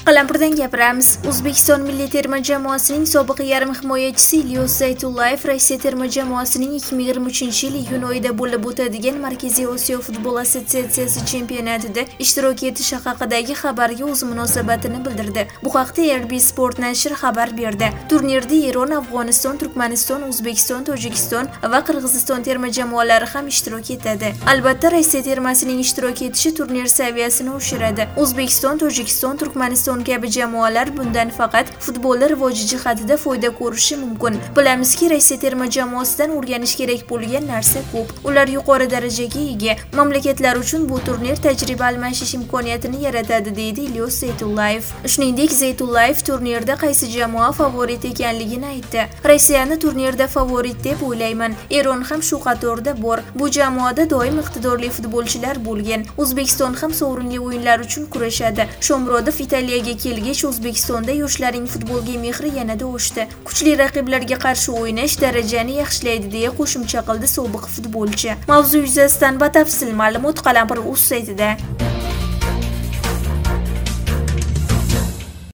Qalampirdan gapiramiz. O'zbekiston milliy terma jamoasining sobiq yarim himoyachisi Ilyos Zaytullayev Rossiya terma jamoasining 2023-yil iyun oyida bo'lib o'tadigan Markaziy Osiyo futbol assotsiatsiyasi chempionatida ishtirok etishi haqidagi xabarga o'z munosabatini bildirdi. Bu haqda RB Sport nashri xabar berdi. Turnirda Eron, Afg'oniston, Turkmaniston, O'zbekiston, Tojikiston va Qirg'iziston terma jamoalari ham ishtirok etadi. Albatta, Rossiya termasining ishtirok etishi turnir saviyasini oshiradi. O'zbekiston, Tojikiston, Turkmaniston kabi jamoalar bundan faqat futbolda rivoji jihatida foyda ko'rishi mumkin. Bilamizki, Rossiya terma jamoasidan o'rganish kerak bo'lgan narsa ko'p. Ular yuqori darajaga ega. Mamlakatlar uchun bu turnir tajriba almashish imkoniyatini yaratadi, deydi Ilyos Zaytullayev. Shuningdek, Zaytullayev turnirda qaysi jamoa favorit ekanligini aytdi. Rossiyani turnirda favorit deb o'ylayman. Eron ham shu qatorda bor. Bu jamoada doim iqtidorli futbolchilar bo'lgan. O'zbekiston ham sovrinli o'yinlar uchun kurashadi. Shomurodov Italiyaga kelgach, O'zbekistonda yoshlarning futbolga mehri yanada oshdi. Kuchli raqiblarga qarshi o'ynash darajani yaxshilaydi, deya qo'shimcha qildi sobiq futbolchi. Mavzu yuzasidan batafsil ma'lumot Qalampir.uz saytida.